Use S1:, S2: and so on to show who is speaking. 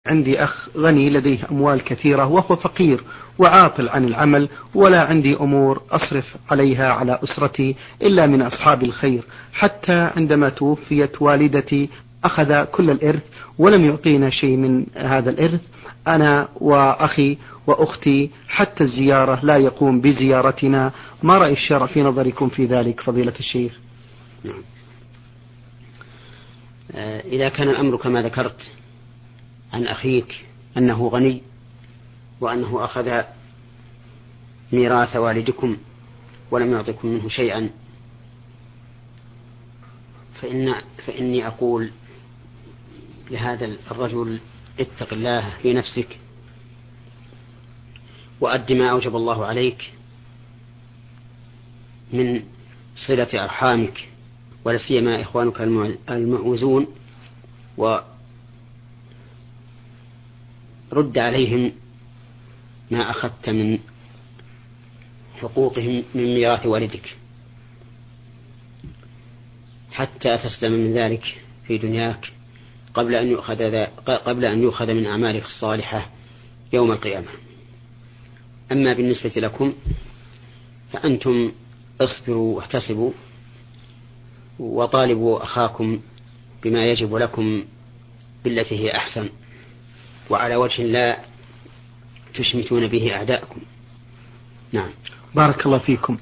S1: عندي أخ غني لديه أموال كثيرة وهو فقير وعاطل عن العمل، ولا عندي أمور أصرف عليها على أسرتي إلا من أصحاب الخير، حتى عندما توفيت والدتي أخذ كل الإرث ولم يعطينا شيء من هذا الإرث، أنا وأخي وأختي، حتى الزيارة لا يقوم بزيارتنا. ما رأي الشرع في نظركم في ذلك فضيلة الشيخ؟
S2: نعم. إذا كان الأمر كما ذكرت عن أخيك أنه غني وأنه أخذ ميراث والدكم ولم يعطكم منه شيئا، فإني أقول لهذا الرجل: اتق الله في نفسك وأد ما أوجب الله عليك من صلة أرحامك، ولا سيما إخوانك المعوزون، ورد عليهم ما أخذت من حقوقهم من ميراث والدك حتى تسلم من ذلك في دنياك قبل أن يؤخذ من أعمالك الصالحة يوم القيامة. أما بالنسبة لكم فأنتم اصبروا واحتسبوا وطالبوا أخاكم بما يجب لكم بالتي هي أحسن، وعلى وجه لا تشمتون به أعداءكم. نعم.
S1: بارك الله فيكم.